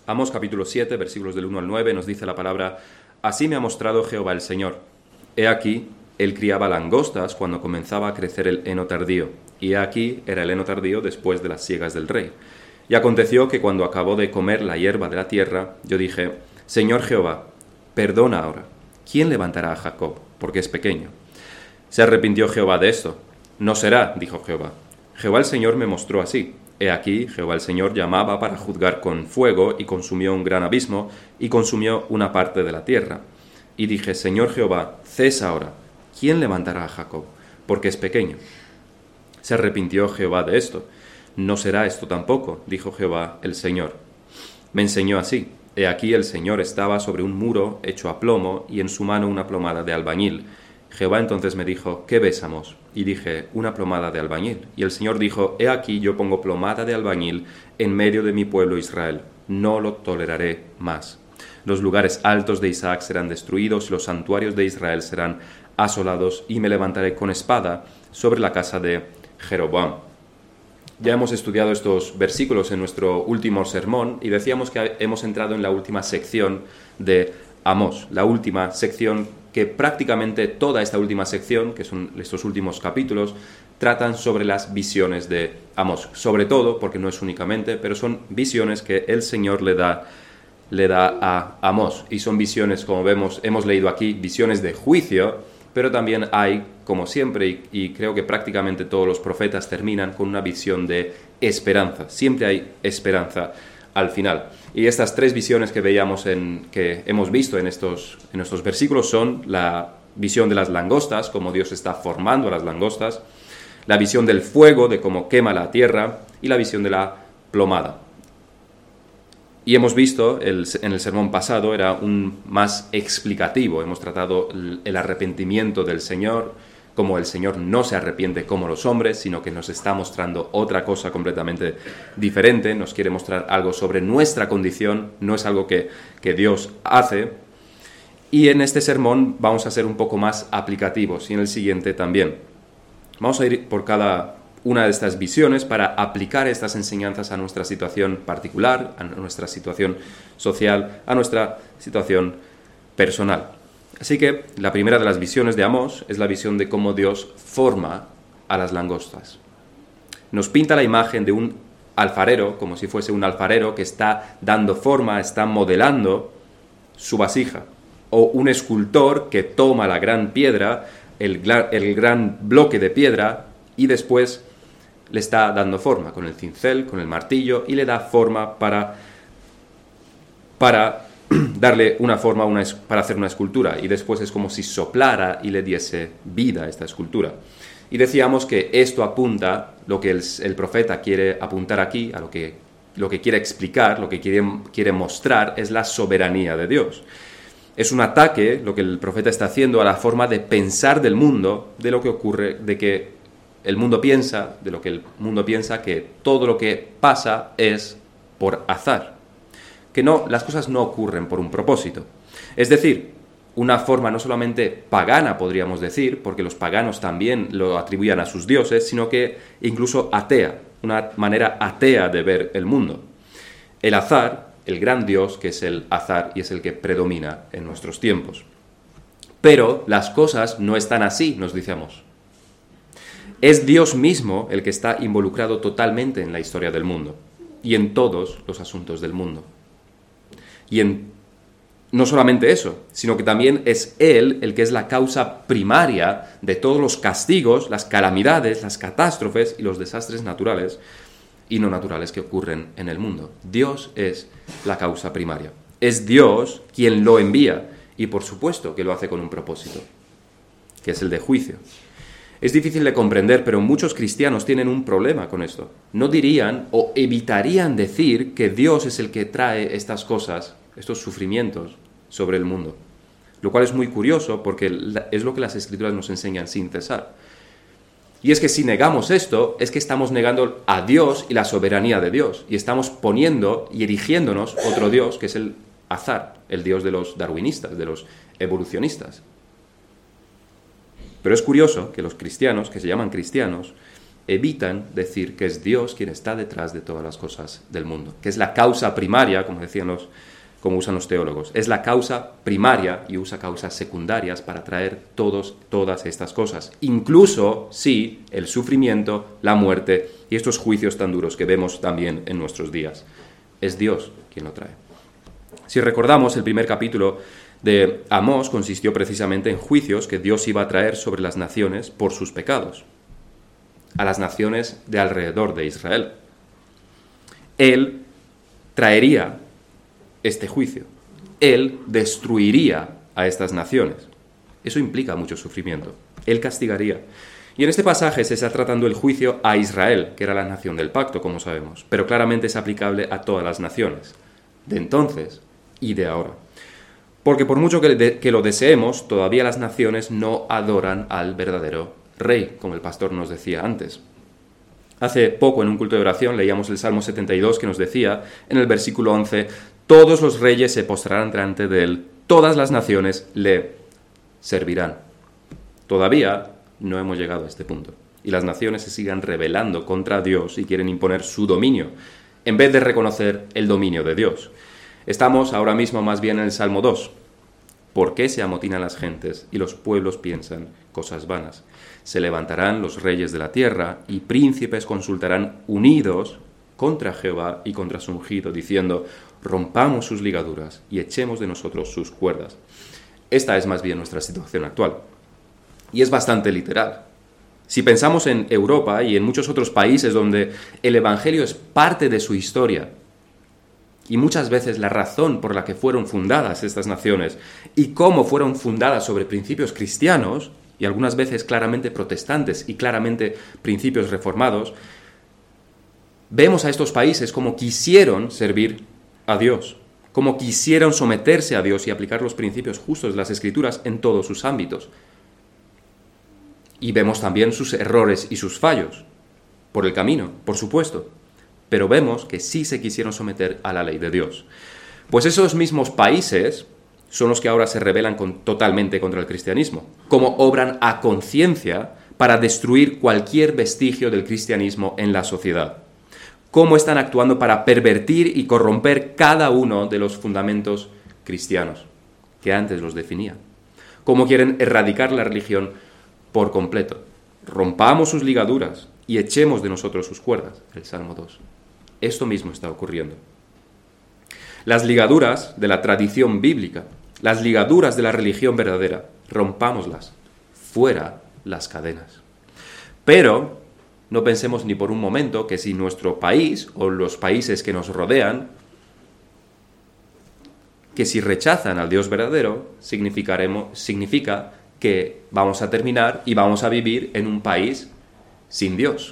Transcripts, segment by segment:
Amós capítulo 7, versículos del 1 al 9, nos dice la palabra: Así me ha mostrado Jehová el Señor. He aquí, él criaba langostas cuando comenzaba a crecer el heno tardío, y he aquí era el heno tardío después de las siegas del rey. Y aconteció que cuando acabó de comer la hierba de la tierra, yo dije: Señor Jehová, perdona ahora. ¿Quién levantará a Jacob? Porque es pequeño. Se arrepintió Jehová de esto. No será, dijo Jehová. Jehová el Señor me mostró así. He aquí, Jehová el Señor llamaba para juzgar con fuego, y consumió un gran abismo, y consumió una parte de la tierra. Y dije: Señor Jehová, cesa ahora. ¿Quién levantará a Jacob? Porque es pequeño. Se arrepintió Jehová de esto. No será esto tampoco, dijo Jehová el Señor. Me enseñó así. He aquí el Señor estaba sobre un muro hecho a plomo, y en su mano una plomada de albañil. Jehová entonces me dijo: ¿Qué ves, Amós? Y dije: una plomada de albañil. Y el Señor dijo: He aquí yo pongo plomada de albañil en medio de mi pueblo Israel. No lo toleraré más. Los lugares altos de Isaac serán destruidos, y los santuarios de Israel serán asolados, y me levantaré con espada sobre la casa de Jeroboam. Ya hemos estudiado estos versículos en nuestro último sermón, y decíamos que hemos entrado en la última sección de Amós, la última sección que prácticamente toda esta última sección, que son estos últimos capítulos, tratan sobre las visiones de Amós. Sobre todo, porque no es únicamente, pero son visiones que el Señor le da a Amós. Y son visiones, como vemos, hemos leído aquí, visiones de juicio, pero también hay, como siempre, y creo que prácticamente todos los profetas terminan con una visión de esperanza. Siempre hay esperanza al final. Y estas tres visiones que que hemos visto en estos versículos son la visión de las langostas, cómo Dios está formando a las langostas, la visión del fuego, de cómo quema la tierra, y la visión de la plomada. Y hemos visto, en el sermón pasado, era un más explicativo. Hemos tratado el arrepentimiento del Señor, como el Señor no se arrepiente como los hombres, sino que nos está mostrando otra cosa completamente diferente. Nos quiere mostrar algo sobre nuestra condición, no es algo que Dios hace. Y en este sermón vamos a ser un poco más aplicativos, y en el siguiente también. Vamos a ir por cada una de estas visiones para aplicar estas enseñanzas a nuestra situación particular, a nuestra situación social, a nuestra situación personal. Así que la primera de las visiones de Amós es la visión de cómo Dios forma a las langostas. Nos pinta la imagen de un alfarero, como si fuese un alfarero que está dando forma, está modelando su vasija. O un escultor que toma la gran piedra, el gran bloque de piedra, y después le está dando forma con el cincel, con el martillo, y le da forma para darle una forma para hacer una escultura, y después es como si soplara y le diese vida a esta escultura. Y decíamos que esto apunta, lo que el profeta quiere apuntar aquí, a lo que quiere explicar, lo que quiere mostrar, es la soberanía de Dios. Es un ataque, lo que el profeta está haciendo, a la forma de pensar del mundo, de lo que ocurre, de que el mundo piensa que todo lo que pasa es por azar. Que las cosas no ocurren por un propósito. Es decir, una forma no solamente pagana, podríamos decir, porque los paganos también lo atribuían a sus dioses, sino que incluso atea, una manera atea de ver el mundo. El azar, el gran Dios, que es el azar y es el que predomina en nuestros tiempos. Pero las cosas no están así, nos dice Amós. Es Dios mismo el que está involucrado totalmente en la historia del mundo y en todos los asuntos del mundo. Y no solamente eso, sino que también es Él el que es la causa primaria de todos los castigos, las calamidades, las catástrofes y los desastres naturales y no naturales que ocurren en el mundo. Dios es la causa primaria. Es Dios quien lo envía, y por supuesto que lo hace con un propósito, que es el de juicio. Es difícil de comprender, pero muchos cristianos tienen un problema con esto. No dirían o evitarían decir que Dios es el que trae estas cosas, estos sufrimientos sobre el mundo. Lo cual es muy curioso porque es lo que las Escrituras nos enseñan sin cesar. Y es que si negamos esto, es que estamos negando a Dios y la soberanía de Dios. Y estamos poniendo y erigiéndonos otro Dios, que es el azar, el Dios de los darwinistas, de los evolucionistas. Pero es curioso que los cristianos, que se llaman cristianos, evitan decir que es Dios quien está detrás de todas las cosas del mundo, que es la causa primaria, como usan los teólogos, es la causa primaria y usa causas secundarias para traer todas estas cosas, incluso sí el sufrimiento, la muerte y estos juicios tan duros que vemos también en nuestros días. Es Dios quien lo trae. Si recordamos, el primer capítulo de Amós consistió precisamente en juicios que Dios iba a traer sobre las naciones por sus pecados, a las naciones de alrededor de Israel. Él traería este juicio. Él destruiría a estas naciones. Eso implica mucho sufrimiento. Él castigaría. Y en este pasaje se está tratando el juicio a Israel, que era la nación del pacto, como sabemos, pero claramente es aplicable a todas las naciones, de entonces y de ahora. Porque por mucho que lo deseemos, todavía las naciones no adoran al verdadero rey, como el pastor nos decía antes. Hace poco, en un culto de oración, leíamos el Salmo 72, que nos decía, en el versículo 11, todos los reyes se postrarán delante de él, todas las naciones le servirán. Todavía no hemos llegado a este punto. Y las naciones se siguen rebelando contra Dios y quieren imponer su dominio, en vez de reconocer el dominio de Dios. Estamos ahora mismo más bien en el Salmo 2. ¿Por qué se amotinan las gentes y los pueblos piensan cosas vanas? Se levantarán los reyes de la tierra y príncipes consultarán unidos contra Jehová y contra su ungido, diciendo, rompamos sus ligaduras y echemos de nosotros sus cuerdas. Esta es más bien nuestra situación actual. Y es bastante literal. Si pensamos en Europa y en muchos otros países donde el Evangelio es parte de su historia, y muchas veces la razón por la que fueron fundadas estas naciones y cómo fueron fundadas sobre principios cristianos, y algunas veces claramente protestantes y claramente principios reformados, vemos a estos países como quisieron servir a Dios, como quisieron someterse a Dios y aplicar los principios justos de las Escrituras en todos sus ámbitos. Y vemos también sus errores y sus fallos por el camino, por supuesto. Pero vemos que sí se quisieron someter a la ley de Dios. Pues esos mismos países son los que ahora se rebelan totalmente contra el cristianismo, como obran a conciencia para destruir cualquier vestigio del cristianismo en la sociedad. Cómo están actuando para pervertir y corromper cada uno de los fundamentos cristianos que antes los definían. Cómo quieren erradicar la religión por completo. Rompamos sus ligaduras y echemos de nosotros sus cuerdas. El Salmo 2. Esto mismo está ocurriendo. Las ligaduras de la tradición bíblica, las ligaduras de la religión verdadera, rompámoslas. Fuera las cadenas. Pero no pensemos ni por un momento que si nuestro país o los países que nos rodean, que si rechazan al Dios verdadero, significa que vamos a terminar y vamos a vivir en un país sin Dios.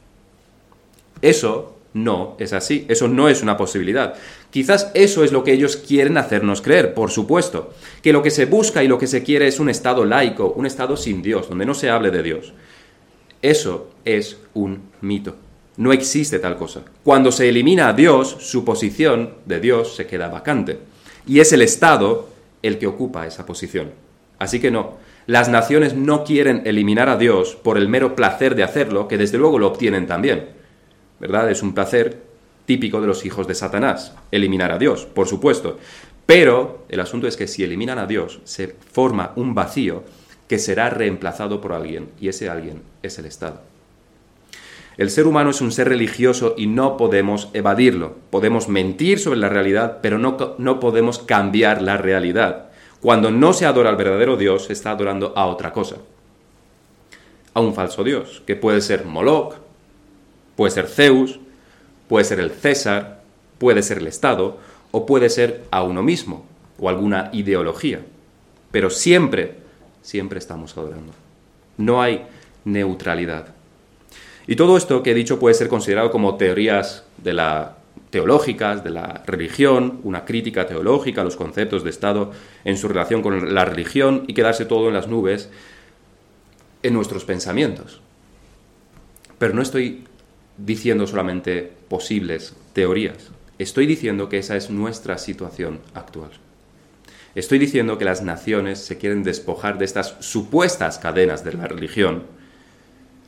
Eso no es así, eso no es una posibilidad. Quizás eso es lo que ellos quieren hacernos creer, por supuesto, que lo que se busca y lo que se quiere es un Estado laico, un Estado sin Dios, donde no se hable de Dios. Eso es un mito. No existe tal cosa. Cuando se elimina a Dios, su posición de Dios se queda vacante. Y es el Estado el que ocupa esa posición. Así que no, las naciones no quieren eliminar a Dios por el mero placer de hacerlo, que desde luego lo obtienen también. ¿Verdad? Es un placer típico de los hijos de Satanás, eliminar a Dios, por supuesto. Pero el asunto es que si eliminan a Dios, se forma un vacío que será reemplazado por alguien, y ese alguien es el Estado. El ser humano es un ser religioso y no podemos evadirlo. Podemos mentir sobre la realidad, pero no podemos cambiar la realidad. Cuando no se adora al verdadero Dios, se está adorando a otra cosa. A un falso Dios, que puede ser Moloch, puede ser Zeus, puede ser el César, puede ser el Estado, o puede ser a uno mismo, o alguna ideología. Pero siempre estamos adorando. No hay neutralidad. Y todo esto que he dicho puede ser considerado como teorías teológicas de la religión, una crítica teológica a los conceptos de Estado en su relación con la religión y quedarse todo en las nubes en nuestros pensamientos. Pero no estoy diciendo solamente posibles teorías. Estoy diciendo que esa es nuestra situación actual. Estoy diciendo que las naciones se quieren despojar de estas supuestas cadenas de la religión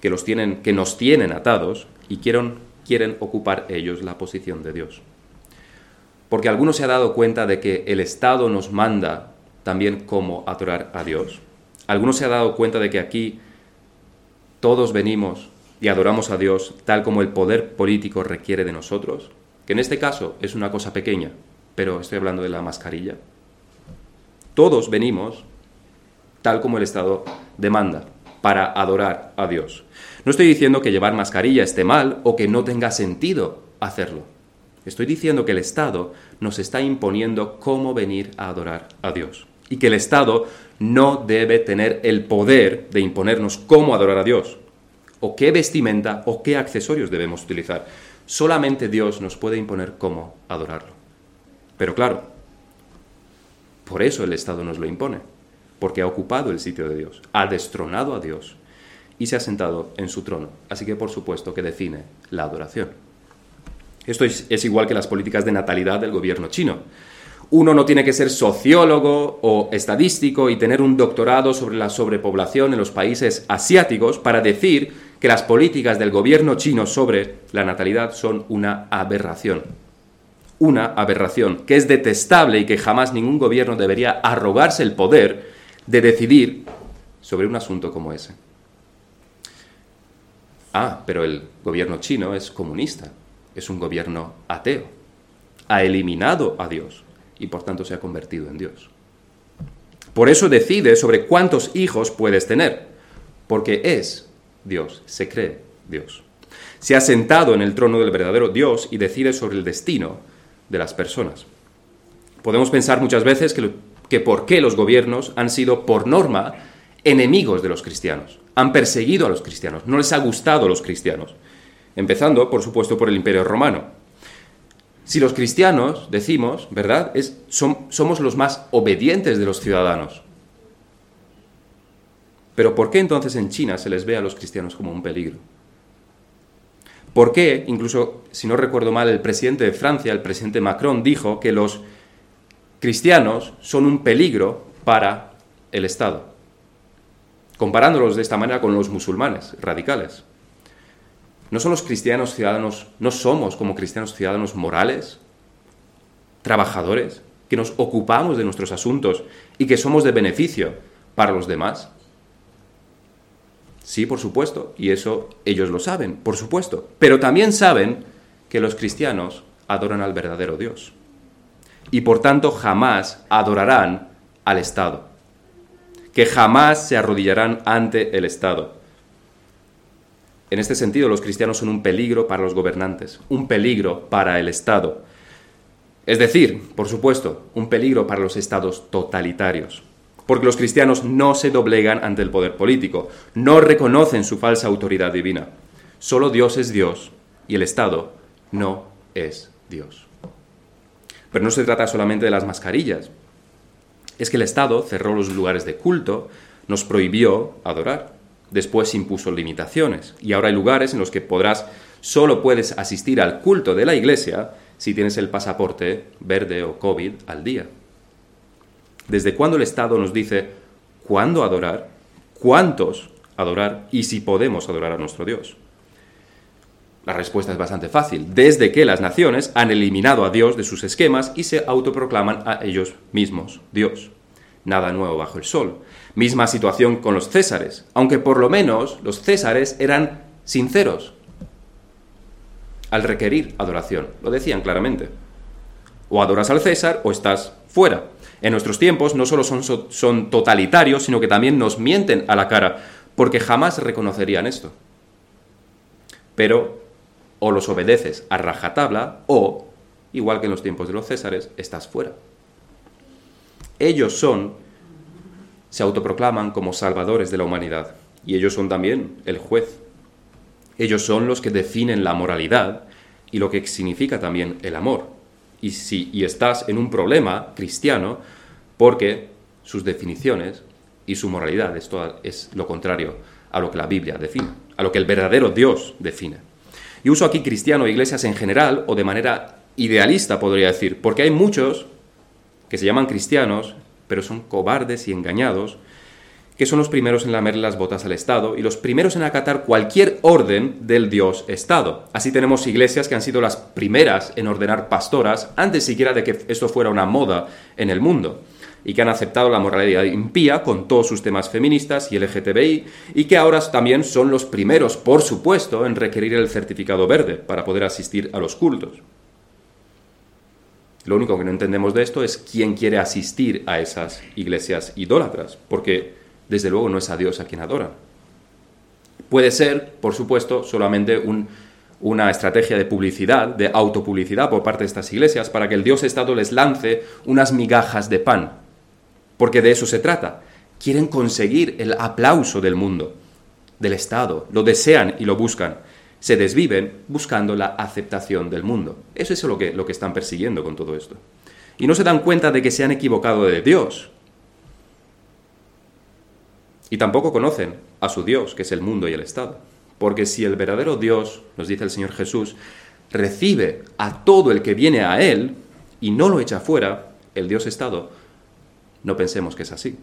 que nos tienen atados y quieren ocupar ellos la posición de Dios. Porque alguno se ha dado cuenta de que el Estado nos manda también cómo adorar a Dios. Alguno se ha dado cuenta de que aquí todos venimos y adoramos a Dios tal como el poder político requiere de nosotros, que en este caso es una cosa pequeña, pero estoy hablando de la mascarilla. Todos venimos tal como el Estado demanda para adorar a Dios. No estoy diciendo que llevar mascarilla esté mal o que no tenga sentido hacerlo. Estoy diciendo que el Estado nos está imponiendo cómo venir a adorar a Dios y que el Estado no debe tener el poder de imponernos cómo adorar a Dios o qué vestimenta o qué accesorios debemos utilizar. Solamente Dios nos puede imponer cómo adorarlo. Pero claro, por eso el Estado nos lo impone, porque ha ocupado el sitio de Dios, ha destronado a Dios y se ha sentado en su trono. Así que por supuesto que define la adoración. Esto es igual que las políticas de natalidad del gobierno chino. Uno no tiene que ser sociólogo o estadístico y tener un doctorado sobre la sobrepoblación en los países asiáticos para decir que las políticas del gobierno chino sobre la natalidad son una aberración. Una aberración que es detestable y que jamás ningún gobierno debería arrogarse el poder de decidir sobre un asunto como ese. Pero el gobierno chino es comunista, es un gobierno ateo. Ha eliminado a Dios y por tanto se ha convertido en Dios. Por eso decide sobre cuántos hijos puedes tener, porque es Dios, se cree Dios. Se ha sentado en el trono del verdadero Dios y decide sobre el destino de las personas. Podemos pensar muchas veces que por qué los gobiernos han sido, por norma, enemigos de los cristianos. Han perseguido a los cristianos, no les ha gustado a los cristianos. Empezando, por supuesto, por el Imperio Romano. Si los cristianos, decimos, ¿verdad?, somos los más obedientes de los ciudadanos. Pero ¿por qué entonces en China se les ve a los cristianos como un peligro? ¿Por qué, incluso, si no recuerdo mal, el presidente de Francia, el presidente Macron, dijo que los cristianos son un peligro para el Estado? Comparándolos de esta manera con los musulmanes radicales. ¿No son los cristianos ciudadanos, no somos como cristianos ciudadanos morales, trabajadores, que nos ocupamos de nuestros asuntos y que somos de beneficio para los demás? Sí, por supuesto, y eso ellos lo saben, por supuesto. Pero también saben que los cristianos adoran al verdadero Dios y por tanto jamás adorarán al Estado, que jamás se arrodillarán ante el Estado. En este sentido, los cristianos son un peligro para los gobernantes, un peligro para el Estado. Es decir, por supuesto, un peligro para los estados totalitarios. Porque los cristianos no se doblegan ante el poder político, no reconocen su falsa autoridad divina. Solo Dios es Dios y el Estado no es Dios. Pero no se trata solamente de las mascarillas. Es que el Estado cerró los lugares de culto, nos prohibió adorar. Después impuso limitaciones y ahora hay lugares en los que solo puedes asistir al culto de la iglesia si tienes el pasaporte verde o COVID al día. ¿Desde cuándo el Estado nos dice cuándo adorar, cuántos adorar y si podemos adorar a nuestro Dios? La respuesta es bastante fácil. Desde que las naciones han eliminado a Dios de sus esquemas y se autoproclaman a ellos mismos Dios. Nada nuevo bajo el sol. Misma situación con los césares, aunque por lo menos los césares eran sinceros al requerir adoración. Lo decían claramente. O adoras al César o estás fuera. En nuestros tiempos no solo son totalitarios, sino que también nos mienten a la cara, porque jamás reconocerían esto. Pero o los obedeces a rajatabla o, igual que en los tiempos de los césares, estás fuera. Ellos se autoproclaman como salvadores de la humanidad y ellos son también el juez. Ellos son los que definen la moralidad y lo que significa también el amor. Y estás en un problema cristiano porque sus definiciones y su moralidad es lo contrario a lo que la Biblia define, a lo que el verdadero Dios define. Y uso aquí cristiano e iglesias en general o de manera idealista, podría decir, porque hay muchos que se llaman cristianos, pero son cobardes y engañados, que son los primeros en lamerle las botas al Estado y los primeros en acatar cualquier orden del Dios Estado. Así tenemos iglesias que han sido las primeras en ordenar pastoras antes siquiera de que esto fuera una moda en el mundo, y que han aceptado la moralidad impía con todos sus temas feministas y LGTBI, y que ahora también son los primeros, por supuesto, en requerir el certificado verde para poder asistir a los cultos. Lo único que no entendemos de esto es quién quiere asistir a esas iglesias idólatras, porque desde luego no es a Dios a quien adoran. Puede ser, por supuesto, solamente una estrategia de publicidad, de autopublicidad por parte de estas iglesias para que el Dios Estado les lance unas migajas de pan. Porque de eso se trata. Quieren conseguir el aplauso del mundo, del Estado. Lo desean y lo buscan. Se desviven buscando la aceptación del mundo. Eso es lo que están persiguiendo con todo esto. Y no se dan cuenta de que se han equivocado de Dios. Y tampoco conocen a su Dios, que es el mundo y el Estado. Porque si el verdadero Dios, nos dice el Señor Jesús, recibe a todo el que viene a Él y no lo echa fuera, el Dios Estado, no pensemos que es así.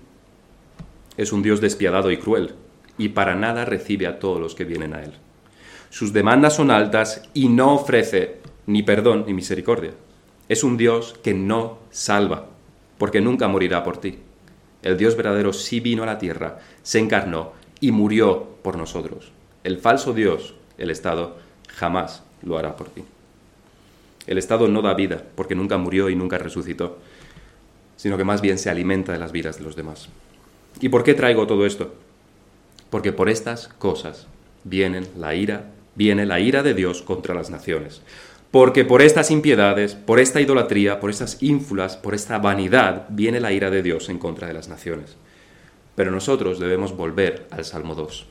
Es un Dios despiadado y cruel, y para nada recibe a todos los que vienen a Él. Sus demandas son altas y no ofrece ni perdón ni misericordia. Es un Dios que no salva, porque nunca morirá por ti. El Dios verdadero sí vino a la tierra, se encarnó y murió por nosotros. El falso Dios, el Estado, jamás lo hará por ti. El Estado no da vida, porque nunca murió y nunca resucitó, sino que más bien se alimenta de las vidas de los demás. ¿Y por qué traigo todo esto? Porque por estas cosas viene la ira de Dios contra las naciones. Porque por estas impiedades, por esta idolatría, por estas ínfulas, por esta vanidad, viene la ira de Dios en contra de las naciones. Pero nosotros debemos volver al Salmo 2.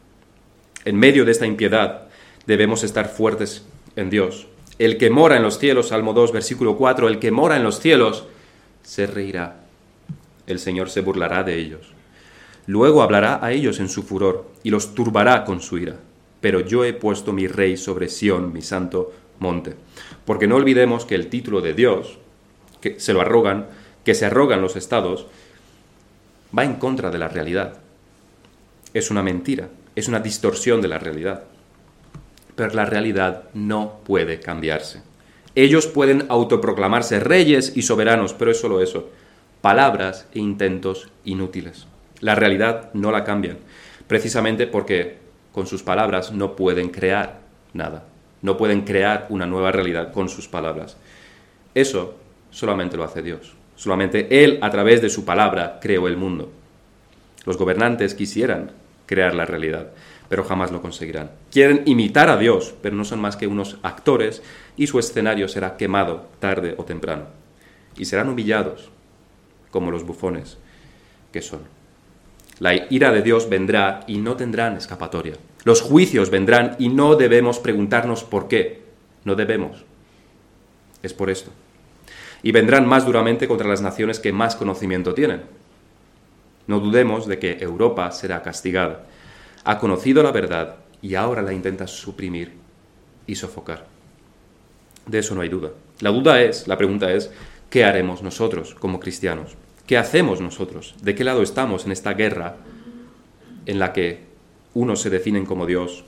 En medio de esta impiedad debemos estar fuertes en Dios. El que mora en los cielos, Salmo 2, versículo 4, el que mora en los cielos se reirá. El Señor se burlará de ellos. Luego hablará a ellos en su furor y los turbará con su ira. Pero yo he puesto mi rey sobre Sión, mi santo monte. Porque no olvidemos que el título de Dios, que se arrogan los estados, va en contra de la realidad. Es una mentira, es una distorsión de la realidad. Pero la realidad no puede cambiarse. Ellos pueden autoproclamarse reyes y soberanos, pero es solo eso. Palabras e intentos inútiles. La realidad no la cambian, precisamente porque con sus palabras no pueden crear nada. No pueden crear una nueva realidad con sus palabras. Eso solamente lo hace Dios. Solamente Él, a través de su palabra, creó el mundo. Los gobernantes quisieran crear la realidad, pero jamás lo conseguirán. Quieren imitar a Dios, pero no son más que unos actores y su escenario será quemado tarde o temprano. Y serán humillados como los bufones que son. La ira de Dios vendrá y no tendrán escapatoria. Los juicios vendrán y no debemos preguntarnos por qué. No debemos. Es por esto. Y vendrán más duramente contra las naciones que más conocimiento tienen. No dudemos de que Europa será castigada. Ha conocido la verdad y ahora la intenta suprimir y sofocar. De eso no hay duda. La pregunta es, ¿qué haremos nosotros como cristianos? ¿Qué hacemos nosotros? ¿De qué lado estamos en esta guerra en la que unos se definen como Dios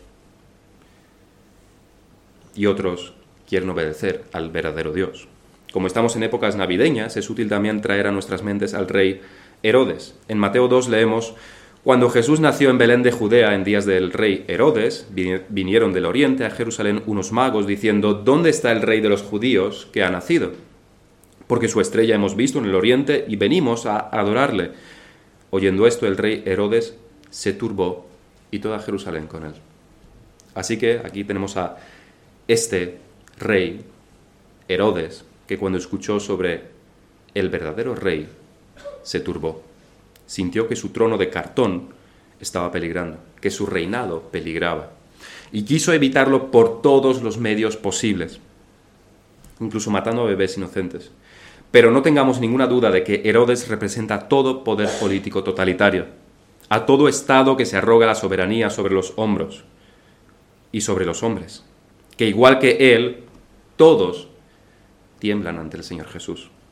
y otros quieren obedecer al verdadero Dios? Como estamos en épocas navideñas, es útil también traer a nuestras mentes al rey Herodes. En Mateo 2 leemos: cuando Jesús nació en Belén de Judea en días del rey Herodes, vinieron del oriente a Jerusalén unos magos diciendo: ¿dónde está el rey de los judíos que ha nacido? Porque su estrella hemos visto en el oriente y venimos a adorarle. Oyendo esto, el rey Herodes se turbó y toda Jerusalén con él. Así que aquí tenemos a este rey Herodes, que cuando escuchó sobre el verdadero rey, se turbó. Sintió que su trono de cartón estaba peligrando, que su reinado peligraba. Y quiso evitarlo por todos los medios posibles, incluso matando a bebés inocentes. Pero no tengamos ninguna duda de que Herodes representa todo poder político totalitario, a todo Estado que se arroga la soberanía sobre los hombros y sobre los hombres, que igual que él, todos tiemblan ante el Señor Jesús,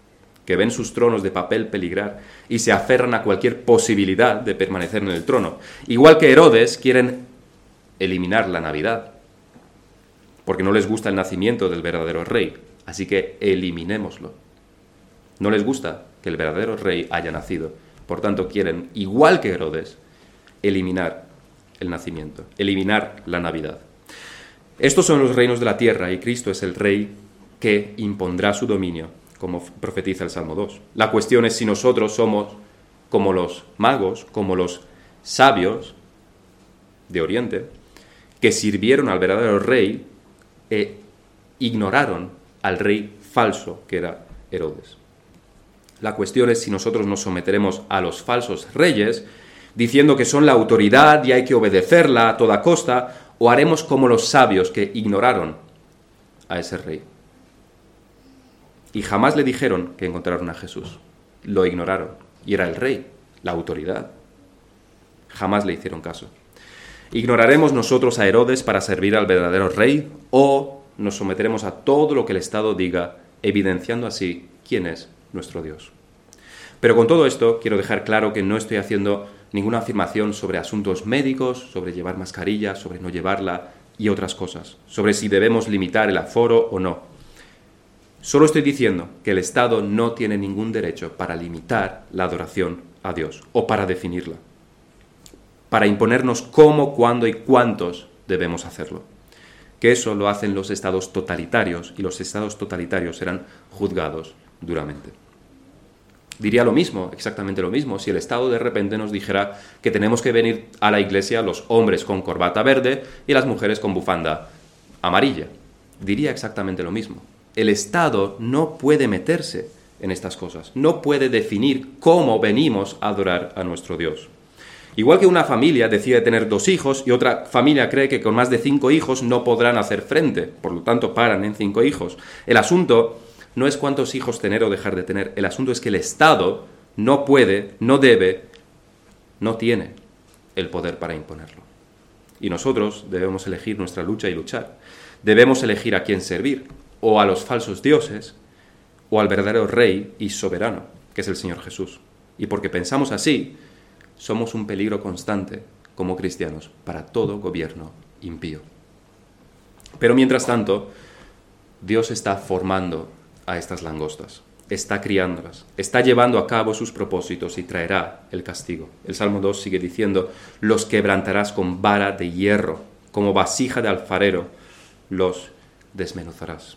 que ven sus tronos de papel peligrar y se aferran a cualquier posibilidad de permanecer en el trono. Igual que Herodes, quieren eliminar la Navidad, porque no les gusta el nacimiento del verdadero rey, así que eliminémoslo. No les gusta que el verdadero rey haya nacido, por tanto quieren, igual que Herodes, eliminar el nacimiento, eliminar la Navidad. Estos son los reinos de la tierra y Cristo es el rey que impondrá su dominio, como profetiza el Salmo 2. La cuestión es si nosotros somos como los magos, como los sabios de Oriente, que sirvieron al verdadero rey e ignoraron al rey falso que era Herodes. La cuestión es si nosotros nos someteremos a los falsos reyes, diciendo que son la autoridad y hay que obedecerla a toda costa, o haremos como los sabios que ignoraron a ese rey. Y jamás le dijeron que encontraron a Jesús. Lo ignoraron. Y era el rey, la autoridad. Jamás le hicieron caso. ¿Ignoraremos nosotros a Herodes para servir al verdadero rey o nos someteremos a todo lo que el Estado diga, evidenciando así quién es nuestro Dios? Pero con todo esto quiero dejar claro que no estoy haciendo ninguna afirmación sobre asuntos médicos, sobre llevar mascarilla, sobre no llevarla y otras cosas, sobre si debemos limitar el aforo o no. Solo estoy diciendo que el Estado no tiene ningún derecho para limitar la adoración a Dios o para definirla, para imponernos cómo, cuándo y cuántos debemos hacerlo. Que eso lo hacen los estados totalitarios y los estados totalitarios serán juzgados duramente. Diría lo mismo, exactamente lo mismo, si el Estado de repente nos dijera que tenemos que venir a la iglesia los hombres con corbata verde y las mujeres con bufanda amarilla. Diría exactamente lo mismo. El Estado no puede meterse en estas cosas, no puede definir cómo venimos a adorar a nuestro Dios. Igual que una familia decide tener 2 hijos y otra familia cree que con más de 5 hijos no podrán hacer frente, por lo tanto paran en 5 hijos. El asunto no es cuántos hijos tener o dejar de tener, el asunto es que el Estado no puede, no debe, no tiene el poder para imponerlo. Y nosotros debemos elegir nuestra lucha y luchar. Debemos elegir a quién servir, o a los falsos dioses, o al verdadero rey y soberano, que es el Señor Jesús. Y porque pensamos así, somos un peligro constante como cristianos para todo gobierno impío. Pero mientras tanto, Dios está formando a estas langostas, está criándolas, está llevando a cabo sus propósitos y traerá el castigo. El Salmo 2 sigue diciendo, los quebrantarás con vara de hierro, como vasija de alfarero, los desmenuzarás.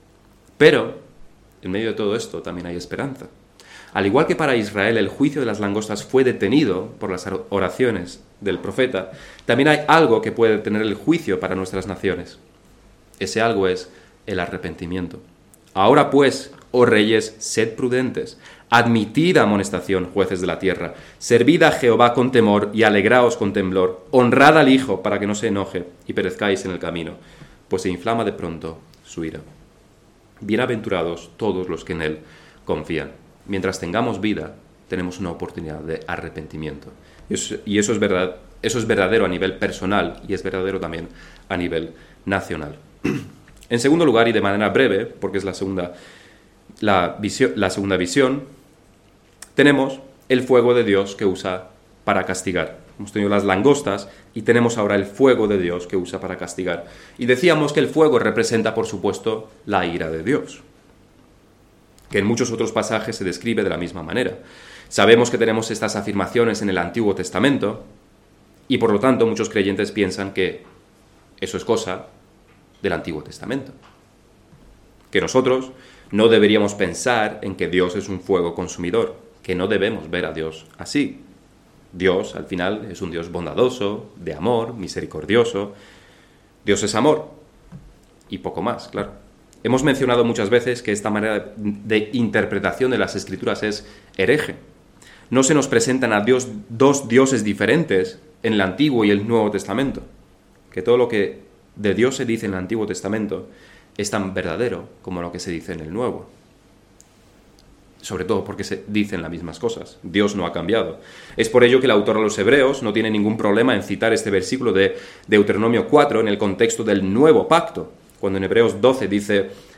Pero, en medio de todo esto, también hay esperanza. Al igual que para Israel el juicio de las langostas fue detenido por las oraciones del profeta, también hay algo que puede detener el juicio para nuestras naciones. Ese algo es el arrepentimiento. Ahora pues, oh reyes, sed prudentes, admitid amonestación, jueces de la tierra, servid a Jehová con temor y alegraos con temblor, honrad al Hijo para que no se enoje y perezcáis en el camino, pues se inflama de pronto su ira. Bienaventurados todos los que en Él confían. Mientras tengamos vida, tenemos una oportunidad de arrepentimiento. Y eso es verdad, eso es verdadero a nivel personal y es verdadero también a nivel nacional. En segundo lugar, y de manera breve, porque es la segunda visión, tenemos el fuego de Dios que usa para castigar. Hemos tenido las langostas y tenemos ahora el fuego de Dios que usa para castigar. Y decíamos que el fuego representa, por supuesto, la ira de Dios, que en muchos otros pasajes se describe de la misma manera. Sabemos que tenemos estas afirmaciones en el Antiguo Testamento y por lo tanto muchos creyentes piensan que eso es cosa del Antiguo Testamento. Que nosotros no deberíamos pensar en que Dios es un fuego consumidor, que no debemos ver a Dios así. Dios, al final, es un Dios bondadoso, de amor, misericordioso. Dios es amor y poco más, claro. Hemos mencionado muchas veces que esta manera de interpretación de las Escrituras es hereje. No se nos presentan a Dios 2 dioses diferentes en el Antiguo y el Nuevo Testamento. Que todo lo que de Dios se dice en el Antiguo Testamento es tan verdadero como lo que se dice en el Nuevo. Sobre todo porque se dicen las mismas cosas. Dios no ha cambiado. Es por ello que el autor a los Hebreos no tiene ningún problema en citar este versículo de Deuteronomio 4 en el contexto del Nuevo Pacto, cuando en Hebreos 12 dice: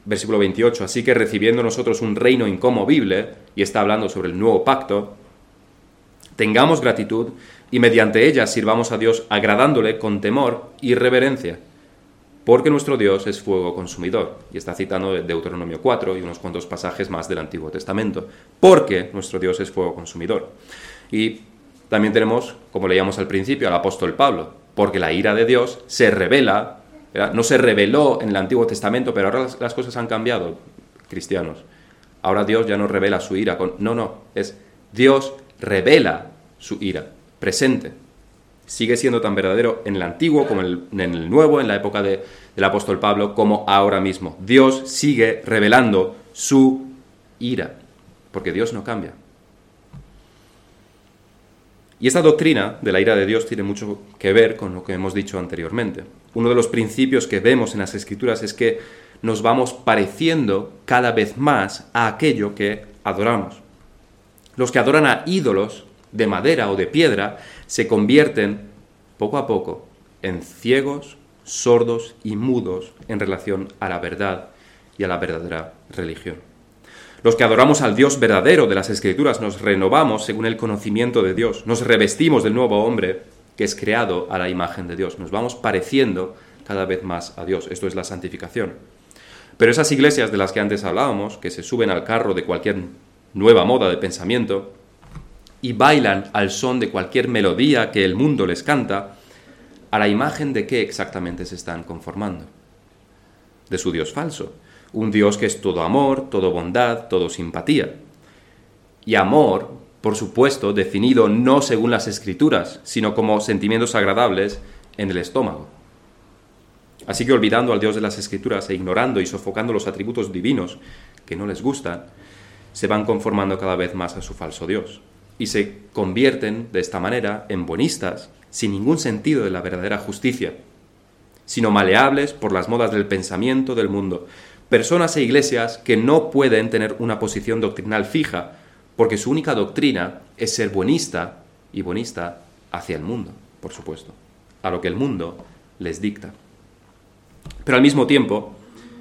Versículo 28, así que recibiendo nosotros un reino inconmovible, y está hablando sobre el nuevo pacto, tengamos gratitud y mediante ella sirvamos a Dios agradándole con temor y reverencia, porque nuestro Dios es fuego consumidor. Y está citando Deuteronomio 4 y unos cuantos pasajes más del Antiguo Testamento. Porque nuestro Dios es fuego consumidor. Y también tenemos, como leíamos al principio, al apóstol Pablo, porque la ira de Dios se revela, ¿verdad? No se reveló en el Antiguo Testamento, pero ahora las cosas han cambiado, cristianos. Ahora Dios ya no revela su ira. No, es Dios revela su ira, presente. Sigue siendo tan verdadero en el Antiguo como en el Nuevo, en la época del apóstol Pablo, como ahora mismo. Dios sigue revelando su ira, porque Dios no cambia. Y esta doctrina de la ira de Dios tiene mucho que ver con lo que hemos dicho anteriormente. Uno de los principios que vemos en las Escrituras es que nos vamos pareciendo cada vez más a aquello que adoramos. Los que adoran a ídolos de madera o de piedra se convierten poco a poco en ciegos, sordos y mudos en relación a la verdad y a la verdadera religión. Los que adoramos al Dios verdadero de las Escrituras nos renovamos según el conocimiento de Dios, nos revestimos del nuevo hombre que es creado a la imagen de Dios, nos vamos pareciendo cada vez más a Dios. Esto es la santificación. Pero esas iglesias de las que antes hablábamos, que se suben al carro de cualquier nueva moda de pensamiento y bailan al son de cualquier melodía que el mundo les canta, ¿a la imagen de qué exactamente se están conformando? De su Dios falso. Un Dios que es todo amor, todo bondad, todo simpatía. Y amor, por supuesto, definido no según las Escrituras, sino como sentimientos agradables en el estómago. Así que olvidando al Dios de las Escrituras e ignorando y sofocando los atributos divinos que no les gustan, se van conformando cada vez más a su falso Dios. Y se convierten de esta manera en buenistas, sin ningún sentido de la verdadera justicia, sino maleables por las modas del pensamiento del mundo. Personas e iglesias que no pueden tener una posición doctrinal fija, porque su única doctrina es ser buenista, y buenista hacia el mundo, por supuesto, a lo que el mundo les dicta. Pero al mismo tiempo,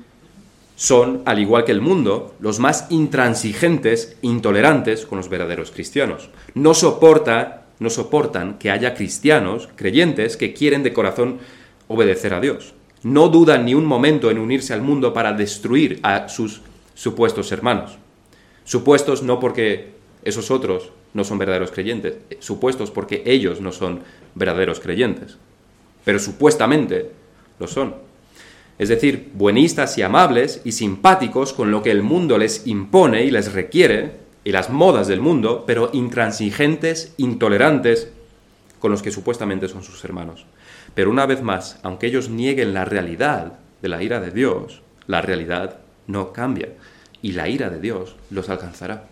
son, al igual que el mundo, los más intransigentes e intolerantes con los verdaderos cristianos. No soportan que haya cristianos, creyentes, que quieren de corazón obedecer a Dios. No dudan ni un momento en unirse al mundo para destruir a sus supuestos hermanos. Supuestos no porque esos otros no son verdaderos creyentes, supuestos porque ellos no son verdaderos creyentes. Pero supuestamente lo son. Es decir, buenistas y amables y simpáticos con lo que el mundo les impone y les requiere, y las modas del mundo, pero intransigentes, intolerantes con los que supuestamente son sus hermanos. Pero una vez más, aunque ellos nieguen la realidad de la ira de Dios, la realidad no cambia, y la ira de Dios los alcanzará.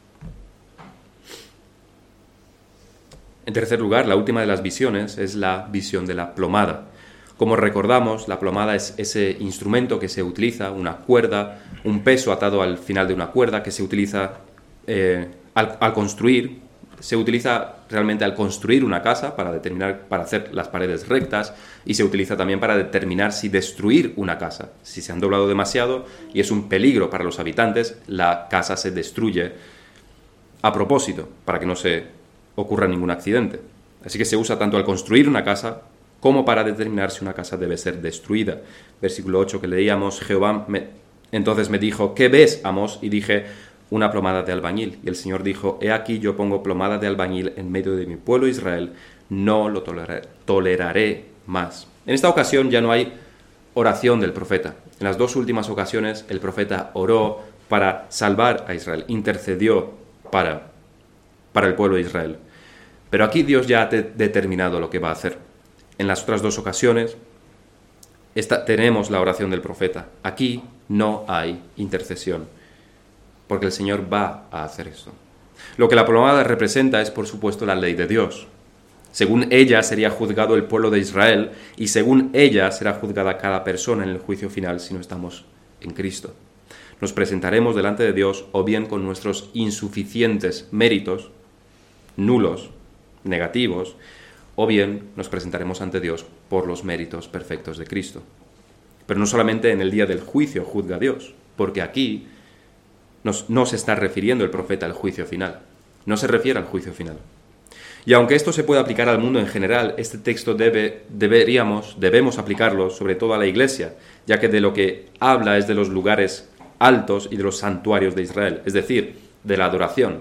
En tercer lugar, la última de las visiones es la visión de la plomada. Como recordamos, la plomada es ese instrumento que se utiliza, una cuerda, un peso atado al final de una cuerda que se utiliza al construir. Se utiliza realmente al construir una casa para hacer las paredes rectas, y se utiliza también para determinar si destruir una casa. Si se han doblado demasiado y es un peligro para los habitantes, la casa se destruye a propósito, para que no se ocurra ningún accidente. Así que se usa tanto al construir una casa como para determinar si una casa debe ser destruida. Versículo 8 que leíamos, entonces me dijo, ¿qué ves, Amós? Y dije, una plomada de albañil. Y el Señor dijo, he aquí yo pongo plomada de albañil en medio de mi pueblo Israel, no lo toleraré más. En esta ocasión ya no hay oración del profeta. En las dos últimas ocasiones el profeta oró para salvar a Israel, intercedió para el pueblo de Israel. Pero aquí Dios ya ha determinado lo que va a hacer. En las otras dos ocasiones tenemos la oración del profeta. Aquí no hay intercesión, porque el Señor va a hacer esto. Lo que la plomada representa es, por supuesto, la ley de Dios. Según ella sería juzgado el pueblo de Israel, y según ella será juzgada cada persona en el juicio final si no estamos en Cristo. Nos presentaremos delante de Dios o bien con nuestros insuficientes méritos, nulos, negativos, o bien nos presentaremos ante Dios por los méritos perfectos de Cristo. Pero no solamente en el día del juicio juzga Dios, porque aquí no se está refiriendo el profeta al juicio final. No se refiere al juicio final. Y aunque esto se puede aplicar al mundo en general, este texto debemos aplicarlo sobre todo a la Iglesia, ya que de lo que habla es de los lugares altos y de los santuarios de Israel, es decir, de la adoración,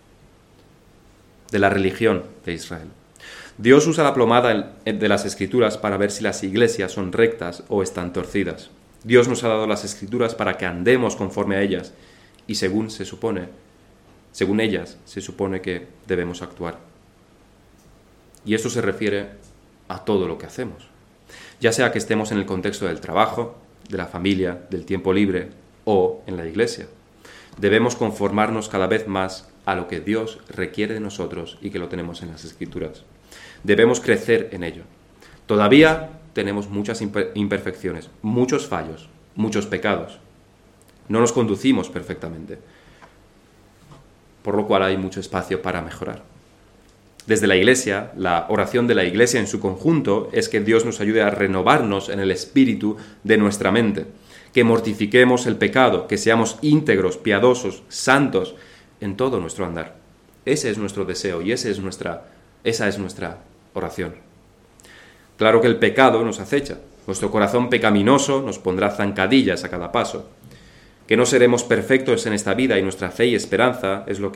de la religión de Israel. Dios usa la plomada de las Escrituras para ver si las iglesias son rectas o están torcidas. Dios nos ha dado las Escrituras para que andemos conforme a ellas, y según ellas, se supone que debemos actuar. Y eso se refiere a todo lo que hacemos, ya sea que estemos en el contexto del trabajo, de la familia, del tiempo libre o en la iglesia. Debemos conformarnos cada vez más a lo que Dios requiere de nosotros y que lo tenemos en las Escrituras. Debemos crecer en ello. Todavía tenemos muchas imperfecciones, muchos fallos, muchos pecados. No nos conducimos perfectamente, por lo cual hay mucho espacio para mejorar. Desde la Iglesia, la oración de la Iglesia en su conjunto es que Dios nos ayude a renovarnos en el espíritu de nuestra mente, que mortifiquemos el pecado, que seamos íntegros, piadosos, santos en todo nuestro andar. Ese es nuestro deseo y esa es nuestra oración. Claro que el pecado nos acecha. Nuestro corazón pecaminoso nos pondrá zancadillas a cada paso. Que no seremos perfectos en esta vida y nuestra fe y esperanza es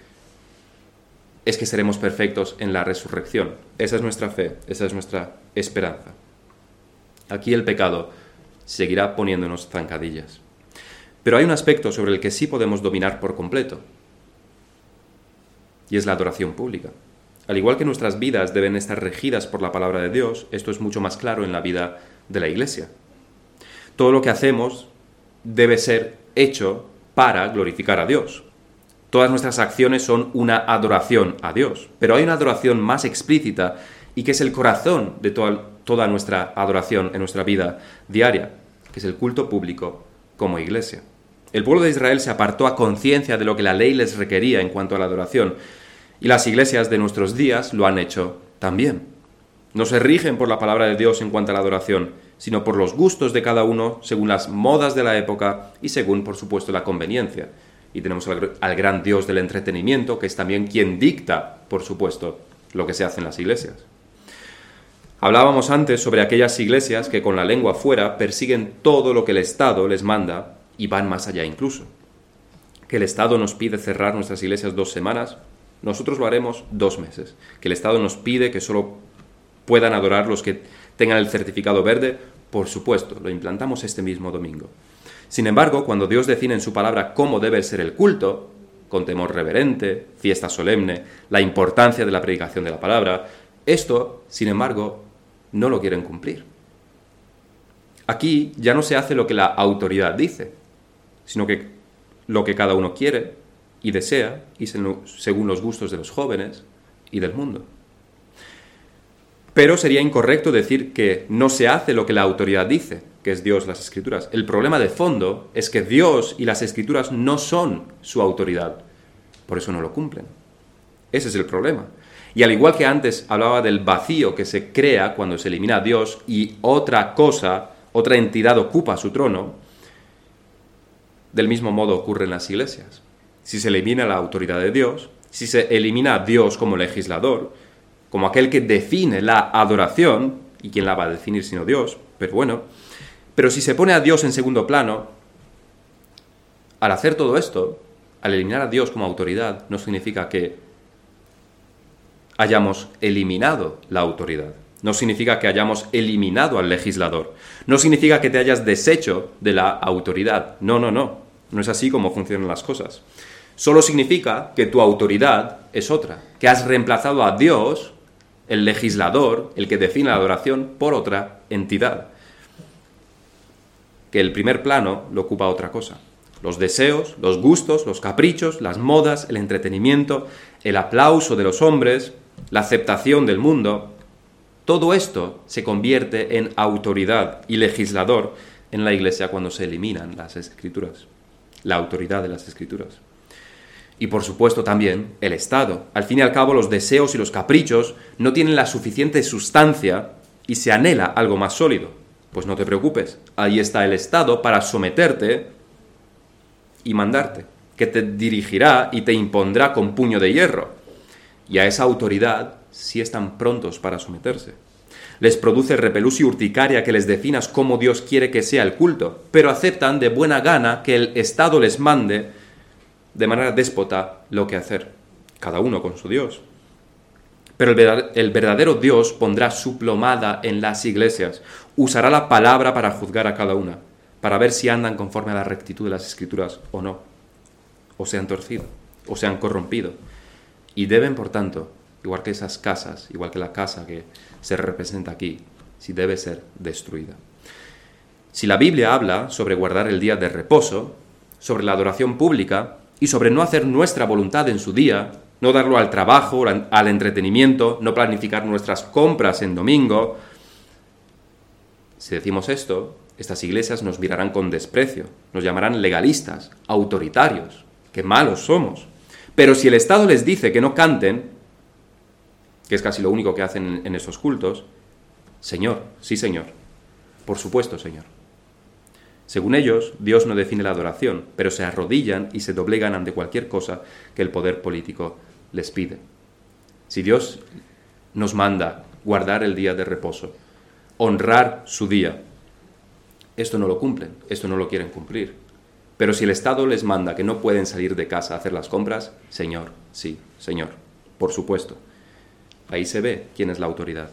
que seremos perfectos en la resurrección. Esa es nuestra fe, esa es nuestra esperanza. Aquí el pecado seguirá poniéndonos zancadillas. Pero hay un aspecto sobre el que sí podemos dominar por completo, y es la adoración pública. Al igual que nuestras vidas deben estar regidas por la palabra de Dios, esto es mucho más claro en la vida de la Iglesia. Todo lo que hacemos debe ser hecho para glorificar a Dios. Todas nuestras acciones son una adoración a Dios, pero hay una adoración más explícita y que es el corazón de toda nuestra adoración en nuestra vida diaria, que es el culto público como iglesia. El pueblo de Israel se apartó a conciencia de lo que la ley les requería en cuanto a la adoración, y las iglesias de nuestros días lo han hecho también. No se rigen por la palabra de Dios en cuanto a la adoración, sino por los gustos de cada uno, según las modas de la época y según, por supuesto, la conveniencia. Y tenemos al gran Dios del entretenimiento, que es también quien dicta, por supuesto, lo que se hace en las iglesias. Hablábamos antes sobre aquellas iglesias que con la lengua fuera persiguen todo lo que el Estado les manda y van más allá incluso. Que el Estado nos pide cerrar nuestras iglesias 2 semanas, nosotros lo haremos 2 meses. Que el Estado nos pide que solo puedan adorar los que tengan el certificado verde, por supuesto, lo implantamos este mismo domingo. Sin embargo, cuando Dios define en su palabra cómo debe ser el culto, con temor reverente, fiesta solemne, la importancia de la predicación de la palabra, esto, sin embargo, no lo quieren cumplir. Aquí ya no se hace lo que la autoridad dice, sino que lo que cada uno quiere y desea, y según los gustos de los jóvenes y del mundo. Pero sería incorrecto decir que no se hace lo que la autoridad dice, que es Dios, las Escrituras. El problema de fondo es que Dios y las Escrituras no son su autoridad. Por eso no lo cumplen. Ese es el problema. Y al igual que antes hablaba del vacío que se crea cuando se elimina a Dios y otra entidad ocupa su trono, del mismo modo ocurre en las iglesias. Si se elimina la autoridad de Dios, si se elimina a Dios como legislador, como aquel que define la adoración, y quién la va a definir sino Dios, pero si se pone a Dios en segundo plano, al hacer todo esto, al eliminar a Dios como autoridad, no significa que hayamos eliminado la autoridad, no significa que hayamos eliminado al legislador, no significa que te hayas deshecho de la autoridad, no es así como funcionan las cosas. Solo significa que tu autoridad es otra, que has reemplazado a Dios, el legislador, el que define la adoración, por otra entidad. Que el primer plano lo ocupa otra cosa. Los deseos, los gustos, los caprichos, las modas, el entretenimiento, el aplauso de los hombres, la aceptación del mundo, todo esto se convierte en autoridad y legislador en la Iglesia cuando se eliminan las Escrituras, la autoridad de las Escrituras. Y por supuesto también el Estado. Al fin y al cabo los deseos y los caprichos no tienen la suficiente sustancia y se anhela algo más sólido. Pues no te preocupes, ahí está el Estado para someterte y mandarte, que te dirigirá y te impondrá con puño de hierro. Y a esa autoridad sí están prontos para someterse. Les produce repelús y urticaria que les definas cómo Dios quiere que sea el culto, pero aceptan de buena gana que el Estado les mande de manera déspota lo que hacer, cada uno con su Dios. Pero el verdadero Dios pondrá su plomada en las iglesias, usará la palabra para juzgar a cada una, para ver si andan conforme a la rectitud de las Escrituras o no, o se han torcido, o se han corrompido. Y deben, por tanto, igual que esas casas, igual que la casa que se representa aquí, si debe ser destruida. Si la Biblia habla sobre guardar el día de reposo, sobre la adoración pública y sobre no hacer nuestra voluntad en su día, no darlo al trabajo, al entretenimiento, no planificar nuestras compras en domingo, si decimos esto, estas iglesias nos mirarán con desprecio, nos llamarán legalistas, autoritarios, que malos somos. Pero si el Estado les dice que no canten, que es casi lo único que hacen en esos cultos, Señor, sí Señor, por supuesto Señor. Según ellos, Dios no define la adoración, pero se arrodillan y se doblegan ante cualquier cosa que el poder político les pide. Si Dios nos manda guardar el día de reposo, honrar su día, esto no lo cumplen, esto no lo quieren cumplir. Pero si el Estado les manda que no pueden salir de casa a hacer las compras, Señor, sí, Señor, por supuesto. Ahí se ve quién es la autoridad.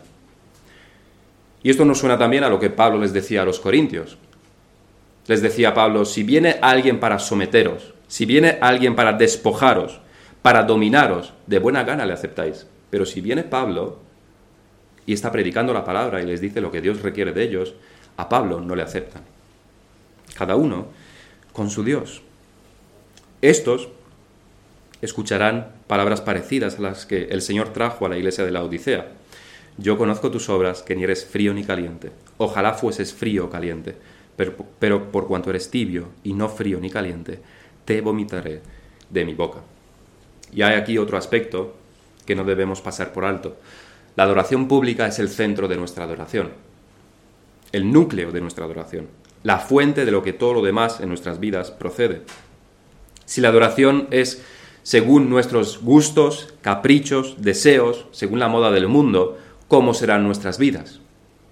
Y esto nos suena también a lo que Pablo les decía a los corintios. Les decía Pablo, si viene alguien para someteros, si viene alguien para despojaros, para dominaros, de buena gana le aceptáis. Pero si viene Pablo y está predicando la palabra y les dice lo que Dios requiere de ellos, a Pablo no le aceptan. Cada uno con su Dios. Estos escucharán palabras parecidas a las que el Señor trajo a la iglesia de la Odisea. Yo conozco tus obras, que ni eres frío ni caliente. Ojalá fueses frío o caliente, pero por cuanto eres tibio y no frío ni caliente, te vomitaré de mi boca. Y hay aquí otro aspecto que no debemos pasar por alto. La adoración pública es el centro de nuestra adoración, el núcleo de nuestra adoración, la fuente de lo que todo lo demás en nuestras vidas procede. Si la adoración es según nuestros gustos, caprichos, deseos, según la moda del mundo, ¿cómo serán nuestras vidas?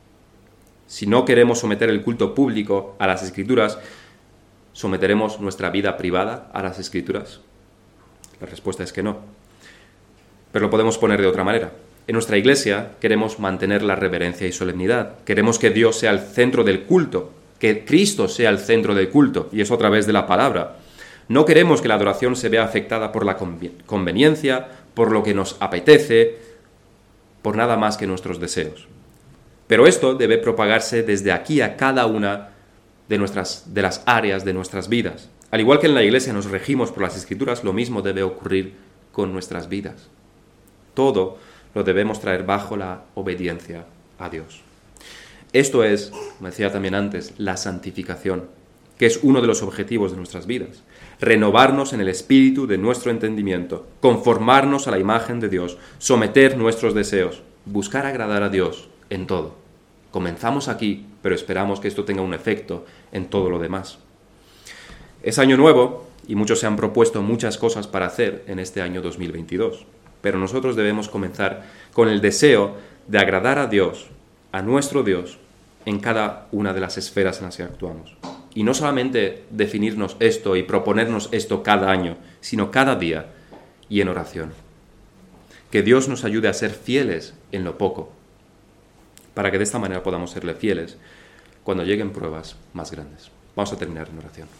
Si no queremos someter el culto público a las Escrituras, ¿someteremos nuestra vida privada a las Escrituras? La respuesta es que no. Pero lo podemos poner de otra manera. En nuestra iglesia queremos mantener la reverencia y solemnidad. Queremos que Dios sea el centro del culto, que Cristo sea el centro del culto, y eso a través de la palabra. No queremos que la adoración se vea afectada por la conveniencia, por lo que nos apetece, por nada más que nuestros deseos. Pero esto debe propagarse desde aquí a cada una de las áreas de nuestras vidas. Al igual que en la iglesia nos regimos por las Escrituras, lo mismo debe ocurrir con nuestras vidas. Todo lo debemos traer bajo la obediencia a Dios. Esto es, como decía también antes, la santificación, que es uno de los objetivos de nuestras vidas. Renovarnos en el espíritu de nuestro entendimiento, conformarnos a la imagen de Dios, someter nuestros deseos, buscar agradar a Dios en todo. Comenzamos aquí, pero esperamos que esto tenga un efecto en todo lo demás. Es año nuevo y muchos se han propuesto muchas cosas para hacer en este año 2022, pero nosotros debemos comenzar con el deseo de agradar a Dios, a nuestro Dios, en cada una de las esferas en las que actuamos. Y no solamente definirnos esto y proponernos esto cada año, sino cada día y en oración. Que Dios nos ayude a ser fieles en lo poco, para que de esta manera podamos serle fieles cuando lleguen pruebas más grandes. Vamos a terminar en oración.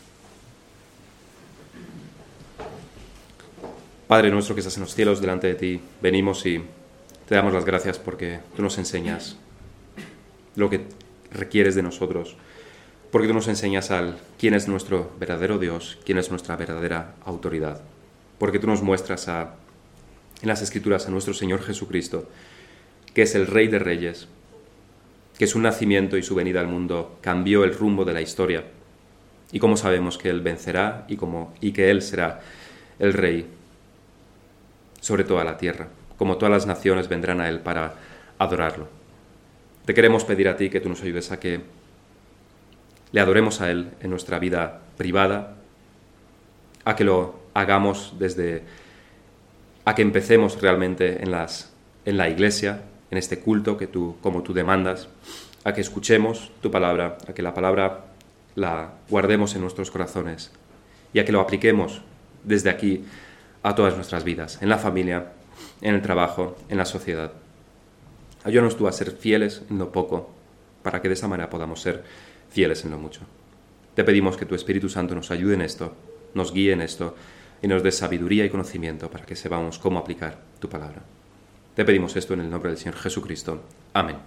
Padre nuestro que estás en los cielos, delante de ti venimos y te damos las gracias porque tú nos enseñas lo que requieres de nosotros, porque tú nos enseñas quién es nuestro verdadero Dios, quién es nuestra verdadera autoridad, porque tú nos muestras en las Escrituras a nuestro Señor Jesucristo, que es el Rey de Reyes, que su nacimiento y su venida al mundo cambió el rumbo de la historia, y cómo sabemos que Él vencerá y que Él será el Rey sobre toda la tierra, como todas las naciones vendrán a Él para adorarlo. Te queremos pedir a ti que tú nos ayudes a que le adoremos a Él en nuestra vida privada, a que lo hagamos a que empecemos realmente en la iglesia, en este culto como tú demandas, a que escuchemos tu palabra, a que la palabra la guardemos en nuestros corazones y a que lo apliquemos desde aquí a todas nuestras vidas, en la familia, en el trabajo, en la sociedad. Ayúdanos tú a ser fieles en lo poco, para que de esa manera podamos ser fieles en lo mucho. Te pedimos que tu Espíritu Santo nos ayude en esto, nos guíe en esto y nos dé sabiduría y conocimiento para que sepamos cómo aplicar tu palabra. Te pedimos esto en el nombre del Señor Jesucristo. Amén.